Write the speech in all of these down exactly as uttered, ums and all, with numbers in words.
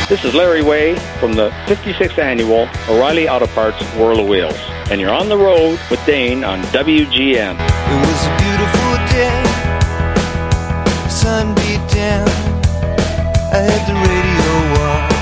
This is Larry Way from the fifty-sixth Annual O'Reilly Auto Parts World of Wheels. And you're on the road with Dane on W G N. It was a beautiful day. Sun beat down. I had the radio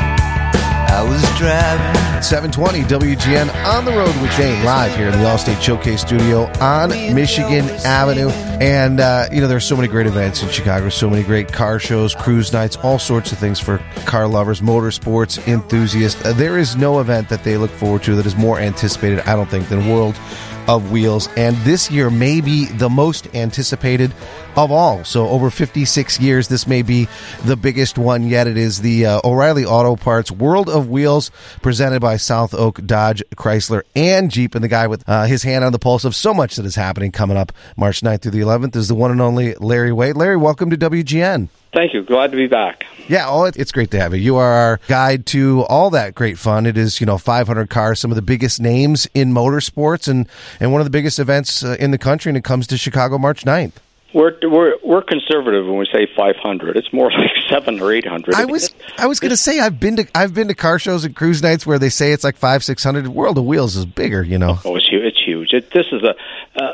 on. I was driving. seven twenty W G N on the road with Dane, live here in the Allstate Showcase Studio on Michigan Avenue. And, uh, you know, there's so many great events in Chicago, so many great car shows, cruise nights, all sorts of things for car lovers, motorsports enthusiasts. Uh, there is no event that they look forward to that is more anticipated, I don't think, than World of Wheels. And this year may be the most anticipated of all. So over fifty-six years, this may be the biggest one yet. It is the uh, O'Reilly Auto Parts World of Wheels, presented by South Oak Dodge, Chrysler, and Jeep. And the guy with uh, his hand on the pulse of so much that is happening coming up March ninth through the eleventh is the one and only Larry Wade. Larry, welcome to W G N. Thank you. Glad to be back. Yeah, oh, it's great to have you. You are our guide to all that great fun. It is, you know, five hundred cars, some of the biggest names in motorsports, and, and one of the biggest events uh, in the country, and it comes to Chicago March ninth. We're we're we're conservative when we say five hundred. It's more like seven or eight hundred. I was I was going to say I've been to I've been to car shows and cruise nights where they say it's like five six hundred. World of Wheels is bigger, you know. Oh, it's huge. It's huge. It, this is a uh,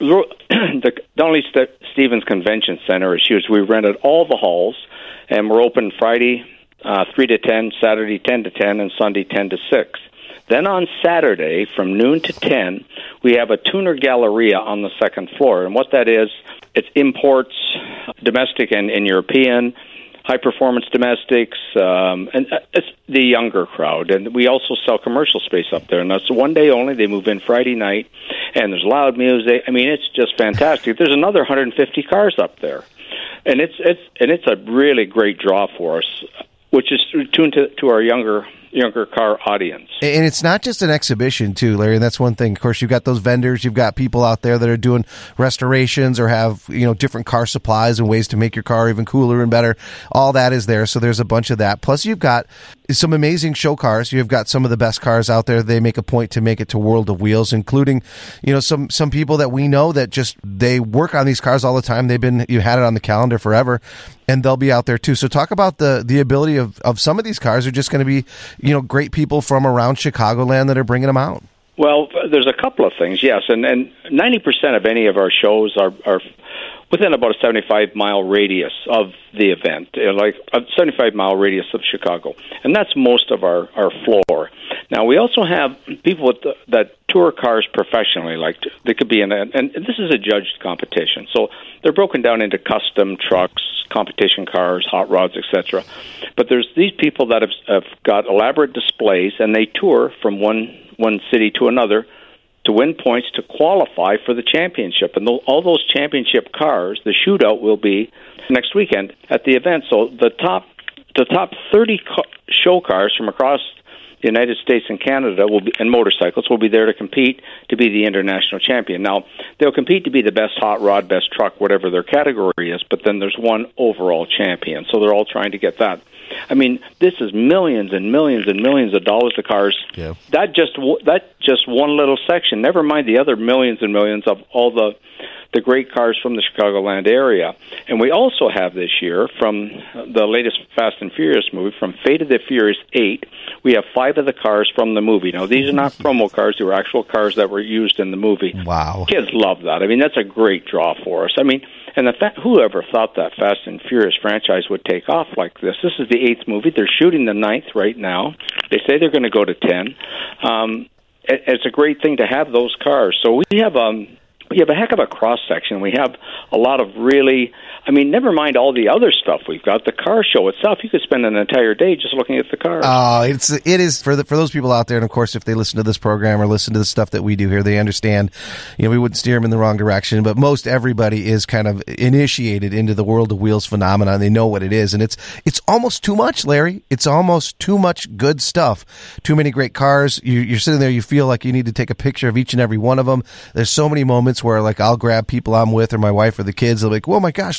the Donnelly St- Stevens Convention Center is huge. We rented all the halls, and we're open Friday uh, three to ten, Saturday ten to ten, and Sunday ten to six. Then on Saturday from noon to ten, we have a tuner galleria on the second floor, and what that is, it's imports, domestic and, and European, high-performance domestics, um, and it's the younger crowd. And we also sell commercial space up there, and that's one day only. They move in Friday night, and there's loud music. I mean, it's just fantastic. There's another one hundred fifty cars up there, and it's it's and it's a really great draw for us, which is tuned to, to our younger younger car audience. And it's not just an exhibition, too, Larry, and that's one thing. Of course, you've got those vendors, you've got people out there that are doing restorations or have, you know, different car supplies and ways to make your car even cooler and better. All that is there, so there's a bunch of that. Plus, you've got some amazing show cars. You've got some of the best cars out there. They make a point to make it to World of Wheels, including, you know, some some people that we know that just, they work on these cars all the time. They've been, you had it on the calendar forever, and they'll be out there, too. So talk about the, the ability of, of some of these cars are just going to be, you know, great people from around Chicagoland that are bringing them out. Well, there's a couple of things, yes, and and ninety percent of any of our shows are are within about a seventy-five mile radius of the event, like a seventy-five mile radius of Chicago, and that's most of our, our floor. Now, we also have people with the, that tour cars professionally, like they could be in a, and this is a judged competition, so they're broken down into custom trucks, competition cars, hot rods, et cetera. But there's these people that have, have got elaborate displays, and they tour from one one city to another to win points to qualify for the championship. And th- all those championship cars, the shootout will be next weekend at the event. So the top the top thirty co- show cars from across the United States and Canada will be, and motorcycles will be there to compete to be the international champion. Now, they'll compete to be the best hot rod, best truck, whatever their category is, but then there's one overall champion. So they're all trying to get that. I mean, this is millions and millions and millions of dollars of cars. Yeah. That just that just one little section. Never mind the other millions and millions of all the the great cars from the Chicagoland area. And we also have this year, from the latest Fast and Furious movie, from Fate of the Furious eight, we have five of the cars from the movie. Now, these are not promo cars. They were actual cars that were used in the movie. Wow. Kids love that. I mean, that's a great draw for us. I mean, and the fa- whoever thought that Fast and Furious franchise would take off like this? This is the eighth movie. They're shooting the ninth right now. They say they're going to go to ten. Um, it, it's a great thing to have those cars. So we have um, we have a heck of a cross-section. We have a lot of really, I mean, never mind all the other stuff we've got. The car show itself, you could spend an entire day just looking at the cars. Oh, it's it is for the, for those people out there, and of course, if they listen to this program or listen to the stuff that we do here, they understand. You know, we wouldn't steer them in the wrong direction, but most everybody is kind of initiated into the World of Wheels phenomenon. They know what it is, and it's it's almost too much, Larry. It's almost too much good stuff. Too many great cars. You, you're sitting there, you feel like you need to take a picture of each and every one of them. There's so many moments where, like, I'll grab people I'm with or my wife or the kids. They'll be like, "Oh my gosh, look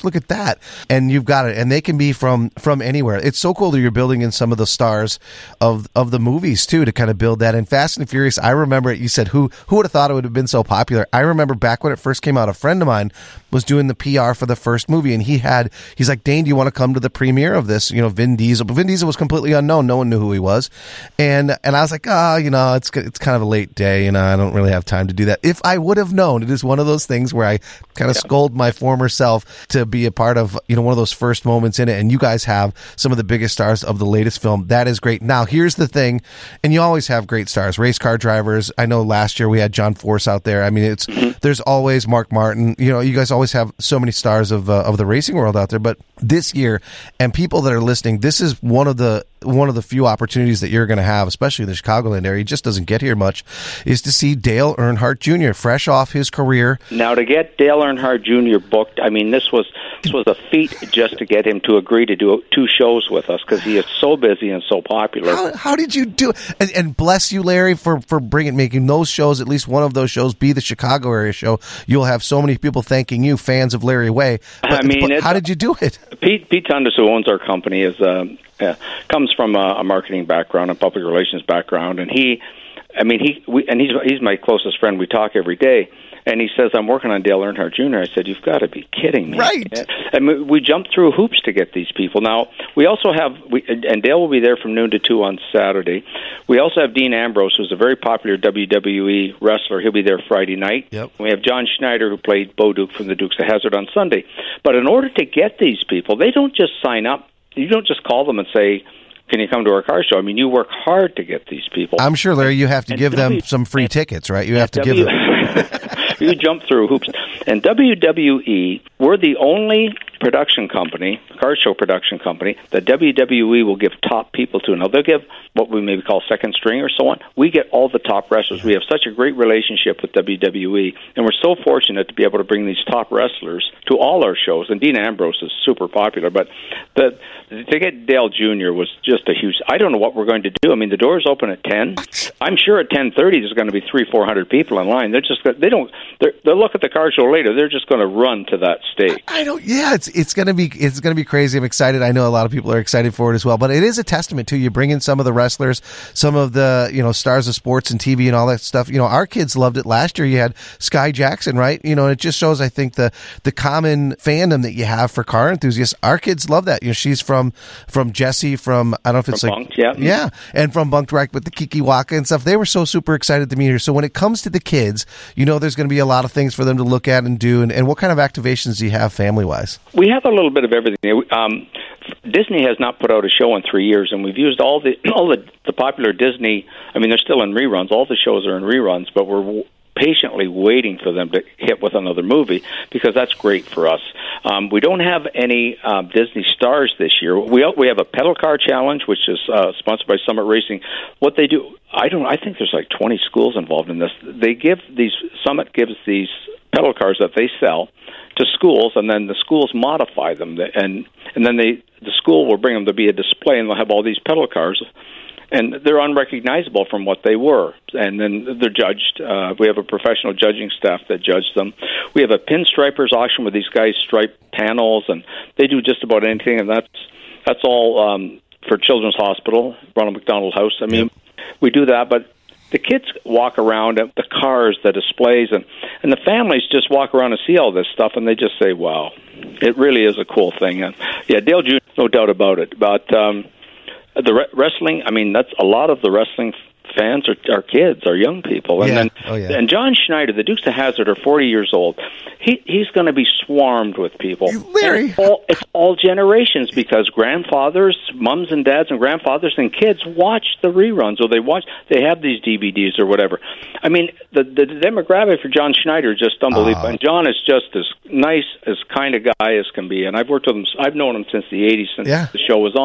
look at that. And you've got it. And they can be from from anywhere. It's so cool that you're building in some of the stars of of the movies, too, to kind of build that. And Fast and Furious, I remember it. You said, who, who would have thought it would have been so popular? I remember back when it first came out, a friend of mine was doing the P R for the first movie, and he had, he's like, Dane, do you want to come to the premiere of this? You know, Vin Diesel. But Vin Diesel was completely unknown. No one knew who he was. And and I was like, oh, you know, it's it's kind of a late day, and I don't really have time to do that. If I would have known, it is one of those things where I kind of yeah. scold my former self to be a part of, you know, one of those first moments in it. And you guys have some of the biggest stars of the latest film. That is great. Now, here's the thing, and you always have great stars, race car drivers. I know last year we had John Force out there. I mean, it's mm-hmm. there's always Mark Martin. You know, you guys always have so many stars of uh, of the racing world out there. But this year, and people that are listening, this is one of the one of the few opportunities that you're going to have, especially in the Chicagoland area. He just doesn't get here much, is to see Dale Earnhardt Junior fresh off his career. Now, to get Dale Earnhardt Junior booked, I mean, this was this was a feat just to get him to agree to do two shows with us, because he is so busy and so popular. How, how did you do it? And, and bless you, Larry, for, for bringing making those shows, at least one of those shows, be the Chicago area show. You'll have so many people thanking you, fans of Larry Way. But, I mean, but how did you do it? Pete, Pete Tundes, who owns our company, is um, uh, comes from a, a marketing background, a public relations background, and he, I mean, he we, and he's he's my closest friend. We talk every day. And he says, I'm working on Dale Earnhardt Junior I said, you've got to be kidding me. Right. And we jumped through hoops to get these people. Now, we also have, we, and Dale will be there from noon to two on Saturday. We also have Dean Ambrose, who's a very popular W W E wrestler. He'll be there Friday night. Yep. We have John Schneider, who played Bo Duke from the Dukes of Hazzard, on Sunday. But in order to get these people, they don't just sign up. You don't just call them and say, can you come to our car show? I mean, you work hard to get these people. I'm sure, Larry, you have to and give w- them some free and, tickets, right? You have to w- give them... You jump through hoops. And W W E, we're the only production company, car show production company, that W W E will give top people to. Now, they'll give what we maybe call second string or so on. We get all the top wrestlers. We have such a great relationship with W W E, and we're so fortunate to be able to bring these top wrestlers to all our shows. And Dean Ambrose is super popular, but the, to get Dale Junior was just a huge... I don't know what we're going to do. I mean, the doors open at ten. I'm sure at ten thirty there's going to be three, four hundred people in line. They're just... They don't... They're, they'll look at the car show later. They're just going to run to that stage. I don't... Yeah, it's it's going to be it's going to be crazy. I'm excited. I know a lot of people are excited for it as well. But it is a testament to you bringing some of the wrestlers, some of the, you know, stars of sports and T V and all that stuff. You know, our kids loved it last year. You had Sky Jackson, right? You know, and it just shows, I think, the the common fandom that you have for car enthusiasts. Our kids love that. You know, she's from from Jesse from I don't know if it's from like Bunked, yeah, yeah, and from Bunked Rack with the Kiki Waka and stuff. They were so super excited to meet her. So when it comes to the kids, you know, there's going to be a lot of things for them to look at and do. And, and what kind of activations do you have family wise? We have a little bit of everything. Um, Disney has not put out a show in three years, and we've used all the all the, the popular Disney. I mean, they're still in reruns. All the shows are in reruns, but we're w- patiently waiting for them to hit with another movie, because that's great for us. Um, we don't have any uh, Disney stars this year. We we have a pedal car challenge, which is uh, sponsored by Summit Racing. What they do, I don't. I think there's like twenty schools involved in this. They give these Summit gives these pedal cars that they sell to schools, and then the schools modify them, and and then they the school will bring them to be a display, and they'll have all these pedal cars, and they're unrecognizable from what they were. And then they're judged. Uh, we have a professional judging staff that judge them. We have a pinstripers auction where these guys stripe panels, and they do just about anything, and that's that's all um, for Children's Hospital, Ronald McDonald House. I mean, yep. We do that, but the kids walk around at the cars, the displays, and, and the families just walk around and see all this stuff, and they just say, wow, it really is a cool thing. And yeah, Dale Junior, no doubt about it. But um, the re- wrestling, I mean, that's a lot of the wrestling fans are, are kids, are young people. And yeah. then oh, yeah. and John Schneider, the Dukes of Hazzard, are forty years old. He he's going to be swarmed with people. Larry. It's all, it's all generations, because grandfathers, mums and dads and grandfathers and kids watch the reruns, or they watch they have these D V Ds or whatever. I mean, the the demographic for John Schneider is just unbelievable. Uh, and John is just as nice, as kind of guy as can be. And I've worked with him. I've known him since the eighties, since yeah. the show was on.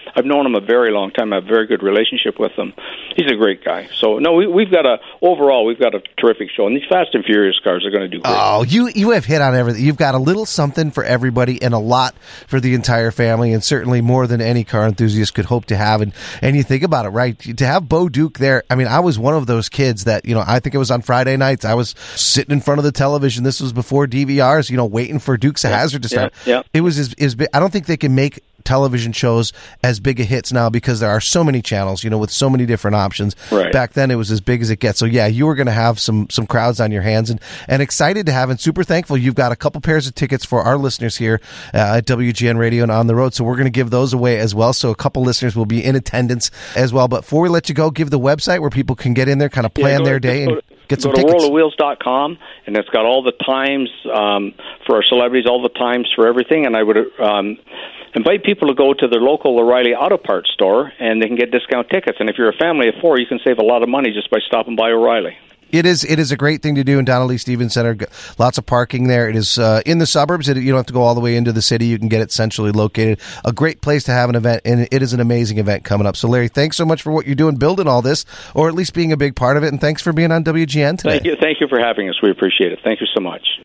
I've known him a very long time. I have a very good relationship with him. He's a great guy. So, no, we, we've got a, overall, we've got a terrific show. And these Fast and Furious cars are going to do great. Oh, you, you have hit on everything. You've got a little something for everybody and a lot for the entire family, and certainly more than any car enthusiast could hope to have. And, and you think about it, right? To have Bo Duke there, I mean, I was one of those kids that, you know, I think it was on Friday nights, I was sitting in front of the television. This was before D V Rs, you know, waiting for Dukes of Hazzard to start. Yeah, yeah. It was as, as big. I don't think they can make television shows as big a hits now because there are so many channels, you know, with so many different options. Right. Back then, it was as big as it gets. So, yeah, you were going to have some some crowds on your hands, and, and excited to have and super thankful. You've got a couple pairs of tickets for our listeners here uh, at W G N Radio and On the Road, so we're going to give those away as well. So a couple listeners will be in attendance as well. But before we let you go, give the website where people can get in there, kind of plan yeah, their to, day and get some go to tickets. world of wheels dot com, and it's got all the times um, for our celebrities, all the times for everything. And I would um, invite people to go to their local O'Reilly Auto Parts store, and they can get discount tickets. And if you're a family of four, you can save a lot of money just by stopping by O'Reilly. It is it is a great thing to do in Donnelly Stevens Center. Lots of parking there. It is uh, in the suburbs. It, you don't have to go all the way into the city. You can get it centrally located. A great place to have an event, and it is an amazing event coming up. So, Larry, thanks so much for what you're doing, building all this, or at least being a big part of it, and thanks for being on W G N today. Thank you. Thank you for having us. We appreciate it. Thank you so much.